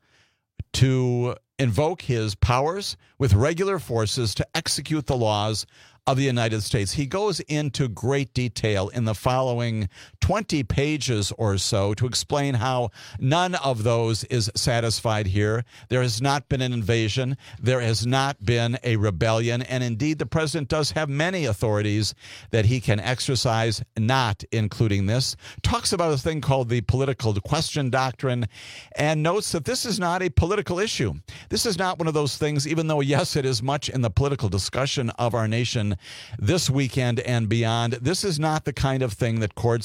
to invoke his powers with regular forces to execute the laws of the United States. He goes into great detail in the following 20 pages or so to explain how none of those is satisfied here. There has not been an invasion. There has not been a rebellion. And indeed, the president does have many authorities that he can exercise, not including this. Talks about a thing called the political question doctrine and notes that this is not a political issue. This is not one of those things, even though, yes, it is much in the political discussion of our nation this weekend and beyond. This is not the kind of thing that courts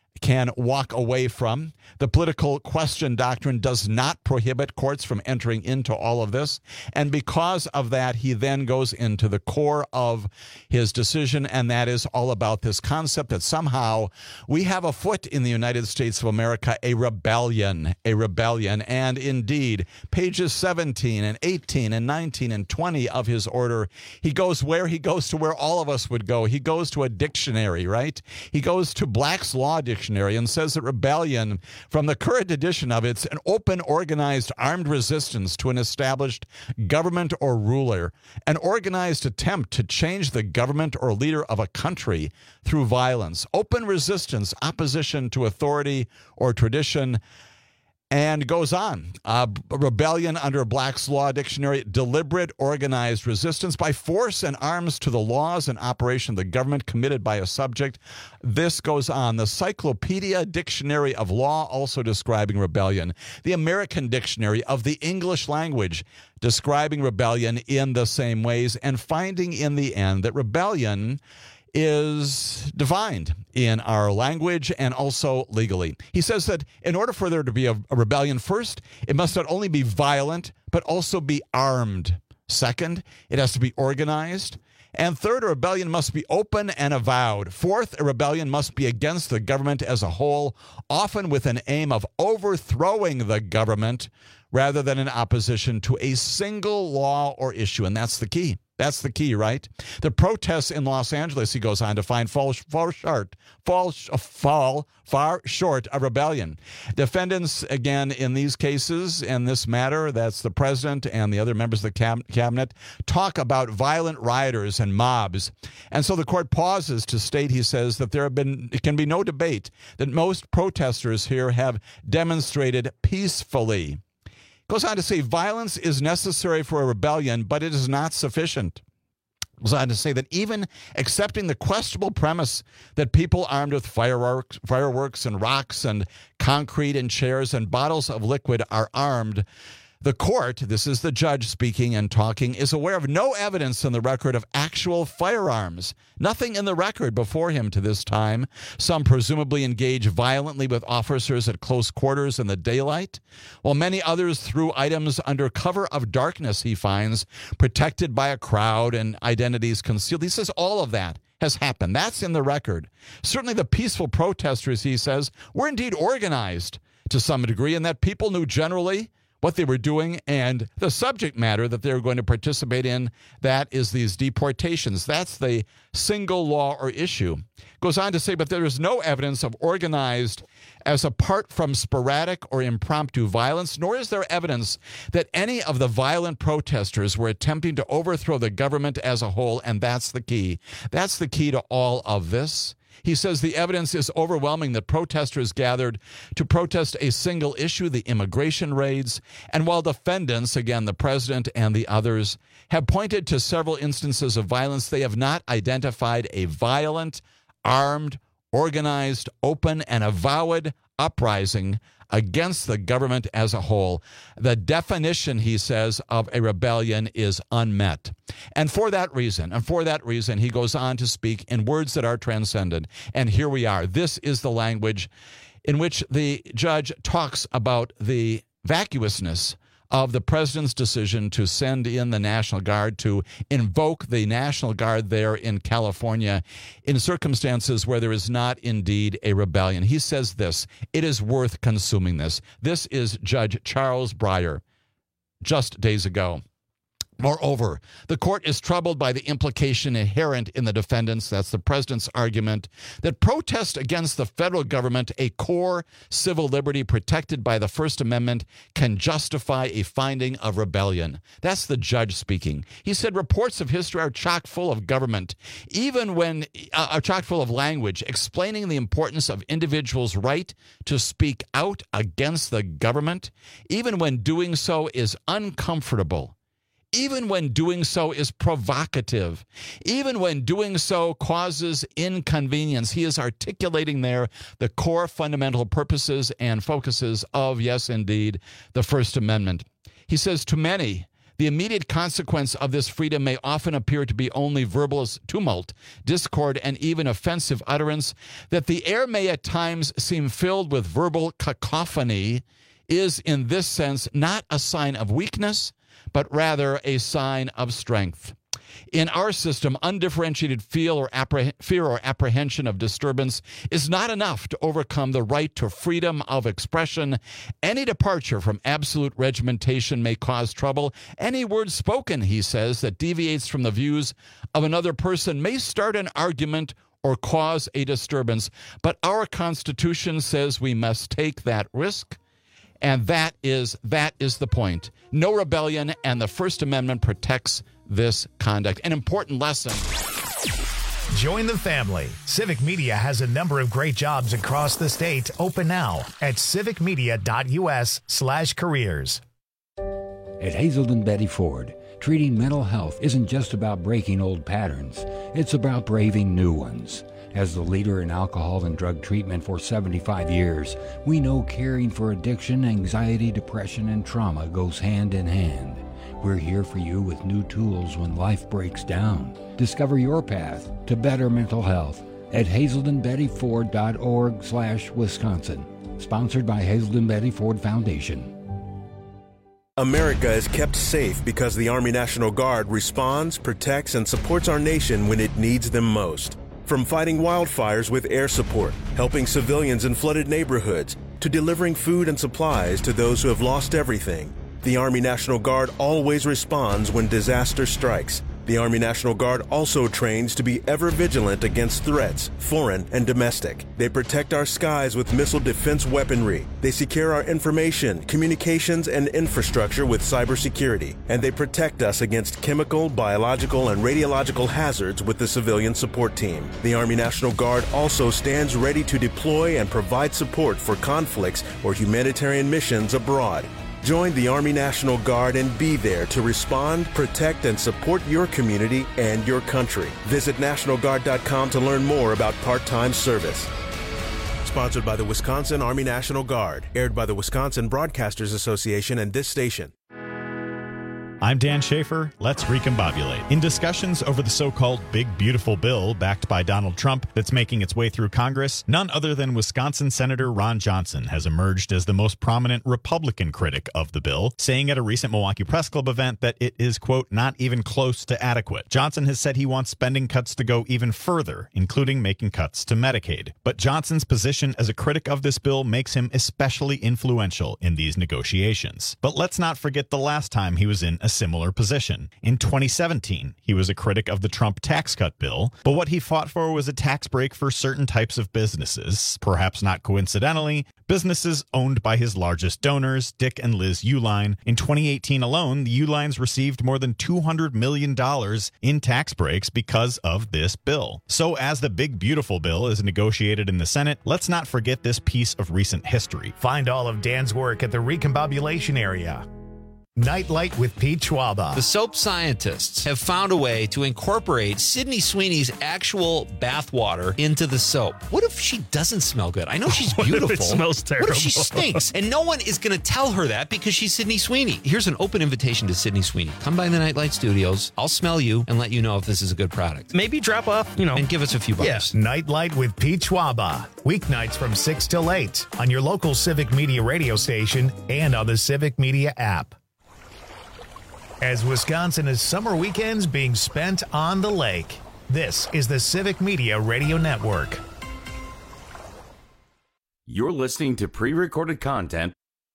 can walk away from. The political question doctrine does not prohibit courts from entering into all of this. And because of that, he then goes into the core of his decision, and that is all about this concept that somehow we have afoot in the United States of America a rebellion. And indeed, pages 17 and 18 and 19 and 20 of his order, he goes to where all of us would go. He goes to a dictionary, right? He goes to Black's Law Dictionary and says that rebellion, from the current edition of it, it's an open, organized, armed resistance to an established government or ruler, an organized attempt to change the government or leader of a country through violence, open resistance, opposition to authority or tradition, and goes on. Rebellion under Black's Law Dictionary, deliberate organized resistance by force and arms to the laws and operation of the government committed by a subject. This goes on. The Cyclopedia Dictionary of Law also describing rebellion. The American Dictionary of the English Language describing rebellion in the same ways, and finding in the end that rebellion is defined in our language and also legally. He says that in order for there to be a rebellion, first, it must not only be violent, but also be armed. Second, it has to be organized. And third, a rebellion must be open and avowed. Fourth, a rebellion must be against the government as a whole, often with an aim of overthrowing the government rather than in opposition to a single law or issue. And that's the key. That's the key, right? The protests in Los Angeles, he goes on to find, fall far short of rebellion. Defendants, again, in these cases, in this matter, that's the president and the other members of the cabinet, talk about violent rioters and mobs. And so the court pauses to state, he says, that it can be no debate that most protesters here have demonstrated peacefully. Goes on to say violence is necessary for a rebellion, but it is not sufficient. Goes on to say that even accepting the questionable premise that people armed with fireworks and rocks and concrete and chairs and bottles of liquid are armed, the court, this is the judge speaking and talking, is aware of no evidence in the record of actual firearms. Nothing in the record before him to this time. Some presumably engage violently with officers at close quarters in the daylight, while many others threw items under cover of darkness, he finds, protected by a crowd and identities concealed. He says all of that has happened. That's in the record. Certainly the peaceful protesters, he says, were indeed organized to some degree, and that people knew generally what they were doing and the subject matter that they were going to participate in, that is these deportations. That's the single law or issue. Goes on to say, but there is no evidence of organized as apart from sporadic or impromptu violence, nor is there evidence that any of the violent protesters were attempting to overthrow the government as a whole, and that's the key. That's the key to all of this. He says the evidence is overwhelming that protesters gathered to protest a single issue, the immigration raids, and while defendants, again, the president and the others, have pointed to several instances of violence, they have not identified a violent, armed, organized, open, and avowed uprising against the government as a whole. The definition, he says, of a rebellion is unmet. And for that reason, he goes on to speak in words that are transcendent. And here we are. This is the language in which the judge talks about the vacuousness of the president's decision to send in the National Guard, to invoke the National Guard there in California in circumstances where there is not indeed a rebellion. He says this, it is worth consuming this. This is Judge Charles Breyer just days ago. Moreover, the court is troubled by the implication inherent in the defendants, that's the president's argument, that protest against the federal government, a core civil liberty protected by the First Amendment, can justify a finding of rebellion. That's the judge speaking. He said reports of history are chock full of government, even when are chock full of language explaining the importance of individuals' right to speak out against the government, even when doing so is uncomfortable. Even when doing so is provocative, even when doing so causes inconvenience. He is articulating there the core fundamental purposes and focuses of, yes, indeed, the First Amendment. He says, to many, The immediate consequence of this freedom may often appear to be only verbal tumult, discord, and even offensive utterance. That the air may at times seem filled with verbal cacophony is in this sense not a sign of weakness, but rather a sign of strength. In our system, undifferentiated fear or apprehension of disturbance is not enough to overcome the right to freedom of expression. Any departure from absolute regimentation may cause trouble. Any word spoken, he says, that deviates from the views of another person may start an argument or cause a disturbance. But our Constitution says we must take that risk. And that is the point. No rebellion, and the First Amendment protects this conduct. An important lesson. Join the family. Civic Media has a number of great jobs across the state open now at civicmedia.us/careers. At Hazelden Betty Ford, treating mental health isn't just about breaking old patterns. It's about braving new ones. As the leader in alcohol and drug treatment for 75 years, we know caring for addiction, anxiety, depression, and trauma goes hand in hand. We're here for you with new tools when life breaks down. Discover your path to better mental health at hazeldenbettyford.org/Wisconsin. Sponsored by Hazelden Betty Ford Foundation. America is kept safe because the Army National Guard responds, protects, and supports our nation when it needs them most. From fighting wildfires with air support, helping civilians in flooded neighborhoods, to delivering food and supplies to those who have lost everything, the Army National Guard always responds when disaster strikes. The Army National Guard also trains to be ever vigilant against threats, foreign and domestic. They protect our skies with missile defense weaponry. They secure our information, communications, and infrastructure with cybersecurity. And they protect us against chemical, biological, and radiological hazards with the civilian support team. The Army National Guard also stands ready to deploy and provide support for conflicts or humanitarian missions abroad. Join the Army National Guard and be there to respond, protect, and support your community and your country. Visit NationalGuard.com to learn more about part-time service. Sponsored by the Wisconsin Army National Guard. Aired by the Wisconsin Broadcasters Association and this station. I'm Dan Schaefer. Let's recombobulate. In discussions over the so-called Big Beautiful Bill backed by Donald Trump that's making its way through Congress, none other than Wisconsin Senator Ron Johnson has emerged as the most prominent Republican critic of the bill, saying at a recent Milwaukee Press Club event that it is, quote, not even close to adequate. Johnson has said he wants spending cuts to go even further, including making cuts to Medicaid. But Johnson's position as a critic of this bill makes him especially influential in these negotiations. But let's not forget the last time he was in a similar position. In 2017, he was a critic of the Trump tax cut bill, but what he fought for was a tax break for certain types of businesses, perhaps not coincidentally, businesses owned by his largest donors, Dick and Liz Uihlein. In 2018 alone, the Uihleins received more than $200 million in tax breaks because of this bill. So as the Big Beautiful Bill is negotiated in the Senate, let's not forget this piece of recent history. Find all of Dan's work at the Recombobulation Area. Nightlight with Pete Schwaba. The soap scientists have found a way to incorporate Sydney Sweeney's actual bathwater into the soap. What if she doesn't smell good? I know she's beautiful. What if it smells terrible? What if she stinks? And no one is going to tell her that because she's Sydney Sweeney. Here's an open invitation to Sydney Sweeney. Come by the Nightlight Studios. I'll smell you and let you know if this is a good product. Maybe drop off, and give us a few bucks. Yes. Nightlight with Pete Schwaba. Weeknights from 6 till 8 on your local Civic Media radio station and on the Civic Media app. As Wisconsin is summer weekends being spent on the lake, this is the Civic Media Radio Network. You're listening to pre-recorded content.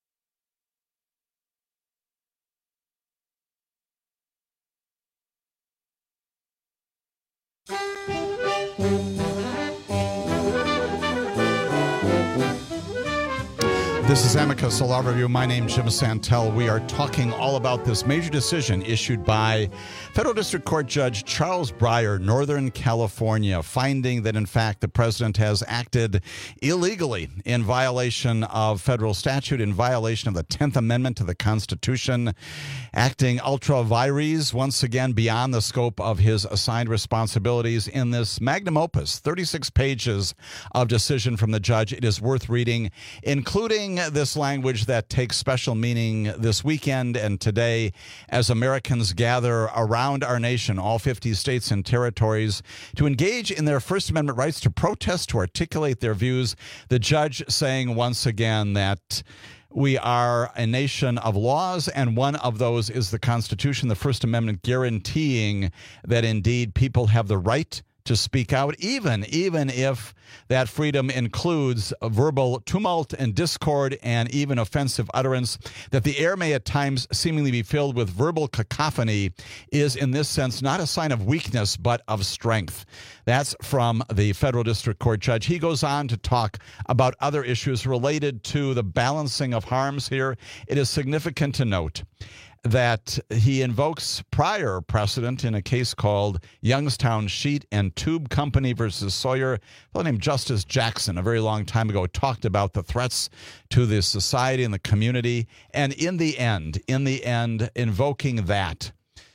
This is Amicus, a law review. My name's Jim Santel. We are talking all about this major decision issued by Federal District Court Judge Charles Breyer, Northern California, finding that, in fact, the president has acted illegally in violation of federal statute, in violation of the 10th Amendment to the Constitution, acting ultra vires, once again, beyond the scope of his assigned responsibilities in this magnum opus, 36 pages of decision from the judge. It is worth reading, including this language that takes special meaning this weekend and today as Americans gather around our nation, all 50 states and territories, to engage in their First Amendment rights, to protest, to articulate their views. The judge saying once again that we are a nation of laws, and one of those is the Constitution, the First Amendment, guaranteeing that indeed people have the right to speak out, even if that freedom includes verbal tumult and discord and even offensive utterance. That the air may at times seemingly be filled with verbal cacophony is in this sense not a sign of weakness but of strength. That's from the federal district court judge. He goes on to talk about other issues related to the balancing of harms here. It is significant to note that he invokes prior precedent in a case called Youngstown Sheet and Tube Company versus Sawyer. A fellow named Justice Jackson, a very long time ago, talked about the threats to the society and the community. And in the end, invoking that,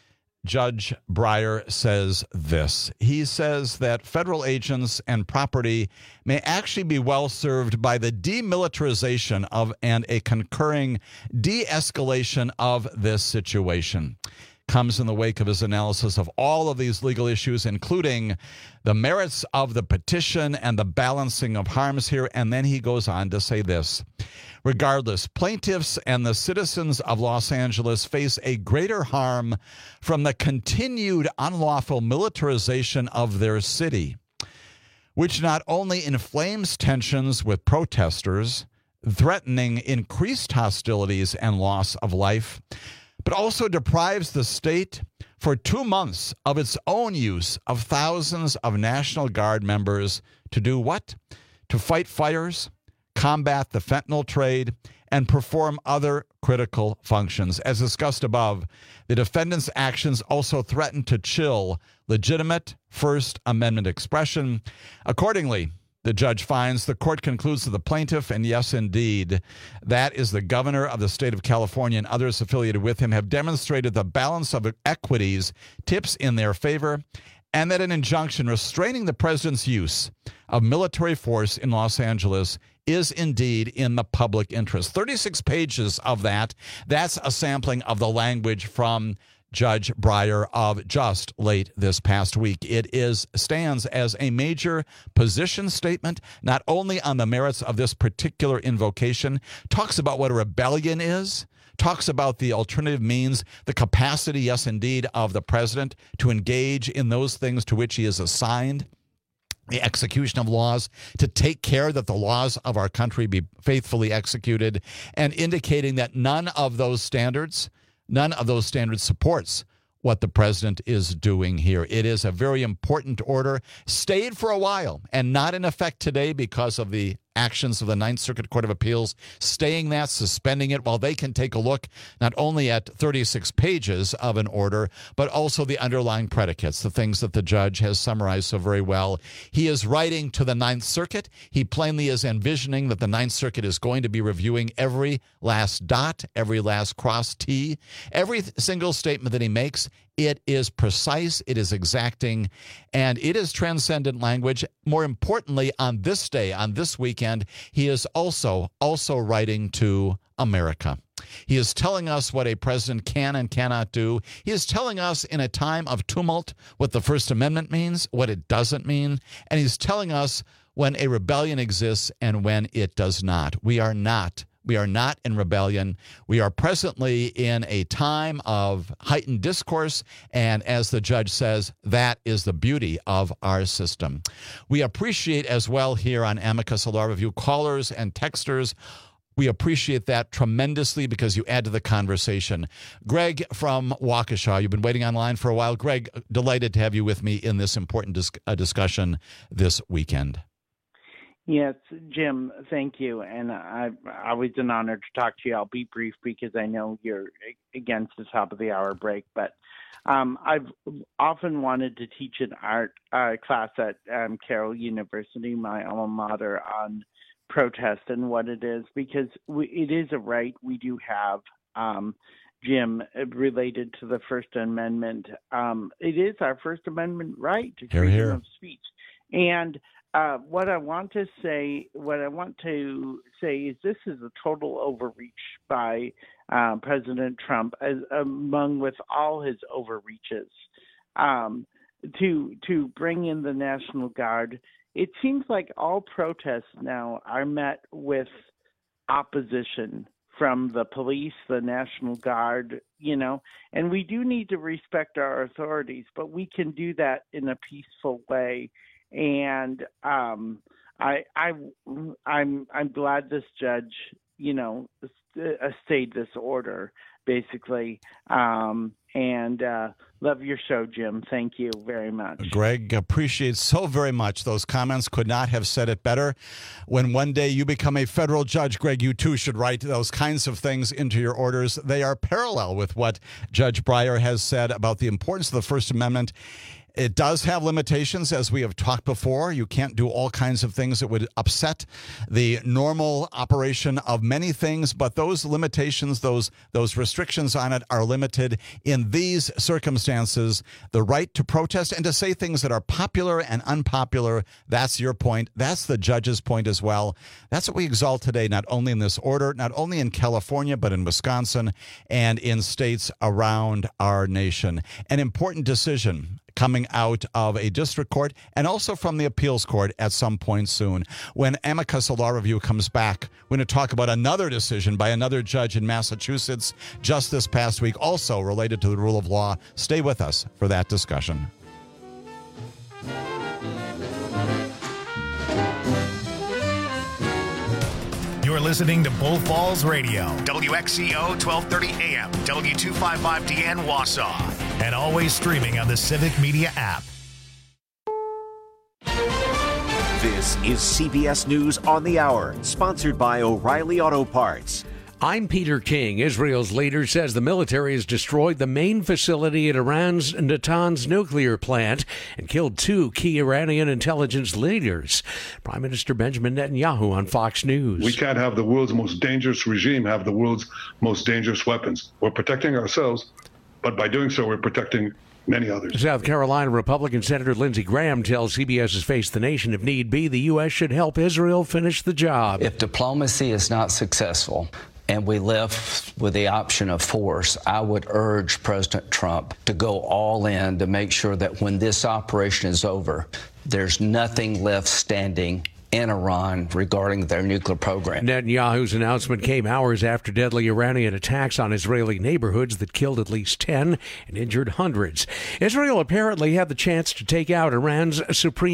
Judge Breyer says this. He says that federal agents and property may actually be well served by the demilitarization of and a concurring de-escalation of this situation. Comes in the wake of his analysis of all of these legal issues, including the merits of the petition and the balancing of harms here. And then he goes on to say this. Regardless, plaintiffs and the citizens of Los Angeles face a greater harm from the continued unlawful militarization of their city, which not only inflames tensions with protesters, threatening increased hostilities and loss of life, but also deprives the state for 2 months of its own use of thousands of National Guard members to do what? To fight fires, combat the fentanyl trade, and perform other critical functions. As discussed above, the defendant's actions also threaten to chill legitimate First Amendment expression. Accordingly, the judge finds, the court concludes that the plaintiff, and yes, indeed, that is the governor of the state of California and others affiliated with him, have demonstrated the balance of equities tips in their favor, and that an injunction restraining the president's use of military force in Los Angeles is indeed in the public interest. 36 pages of that. That's a sampling of the language from Judge Breyer of just late this past week. It stands as a major position statement, not only on the merits of this particular invocation, talks about what a rebellion is, talks about the alternative means, the capacity, yes, indeed, of the president to engage in those things to which he is assigned, the execution of laws, to take care that the laws of our country be faithfully executed, and indicating that none of those standards supports what the president is doing here. It is a very important order, stayed for a while and not in effect today because of the actions of the Ninth Circuit Court of Appeals, staying that, suspending it, while they can take a look not only at 36 pages of an order, but also the underlying predicates, the things that the judge has summarized so very well. He is writing to the Ninth Circuit. He plainly is envisioning that the Ninth Circuit is going to be reviewing every last dot, every last cross T, every single statement that he makes. It is precise, it is exacting, and it is transcendent language. More importantly, on this day, on this weekend, he is also writing to America. He is telling us what a president can and cannot do. He is telling us in a time of tumult what the First Amendment means, what it doesn't mean, and he's telling us when a rebellion exists and when it does not. We are not in rebellion. We are presently in a time of heightened discourse, and as the judge says, that is the beauty of our system. We appreciate as well here on Amicus Law Review callers and texters. We appreciate that tremendously because you add to the conversation. Greg from Waukesha, you've been waiting online for a while. Greg, delighted to have you with me in this important discussion this weekend. Yes, Jim, thank you. And always an honor to talk to you. I'll be brief because I know you're against the top of the hour break. But I've often wanted to teach an art class at Carroll University, my alma mater, on protest and what it is, because it is a right we do have, Jim, related to the First Amendment. It is our First Amendment right to freedom of speech. And what I want to say is this is a total overreach by President Trump, among with all his overreaches, to bring in the National Guard. It seems like all protests now are met with opposition from the police, the National Guard, and we do need to respect our authorities, but we can do that in a peaceful way. And I'm glad this judge, stayed this order, basically. And love your show, Jim. Thank you very much. Greg, appreciate so very much. Those comments could not have said it better. When one day you become a federal judge, Greg, you too should write those kinds of things into your orders. They are parallel with what Judge Breyer has said about the importance of the First Amendment. It does have limitations, as we have talked before. You can't do all kinds of things that would upset the normal operation of many things, but those limitations, those restrictions on it are limited in these circumstances. The right to protest and to say things that are popular and unpopular, that's your point. That's the judge's point as well. That's what we exalt today, not only in this order, not only in California, but in Wisconsin and in states around our nation. An important decision coming out of a district court and also from the appeals court at some point soon. When Amicus, a law review, comes back, we're going to talk about another decision by another judge in Massachusetts just this past week, also related to the rule of law. Stay with us for that discussion. You're listening to Bull Falls Radio, WXCO 1230 AM, W255DN Wausau, and always streaming on the Civic Media app. This is CBS News on the Hour, sponsored by O'Reilly Auto Parts. I'm Peter King. Israel's leader says the military has destroyed the main facility at Iran's Natanz nuclear plant and killed 2 key Iranian intelligence leaders. Prime Minister Benjamin Netanyahu on Fox News. We can't have the world's most dangerous regime have the world's most dangerous weapons. We're protecting ourselves, but by doing so, we're protecting many others. South Carolina Republican Senator Lindsey Graham tells CBS's Face the Nation if need be, the U.S. should help Israel finish the job. If diplomacy is not successful, and we left with the option of force, I would urge President Trump to go all in to make sure that when this operation is over, there's nothing left standing in Iran regarding their nuclear program. Netanyahu's announcement came hours after deadly Iranian attacks on Israeli neighborhoods that killed at least 10 and injured hundreds. Israel apparently had the chance to take out Iran's supreme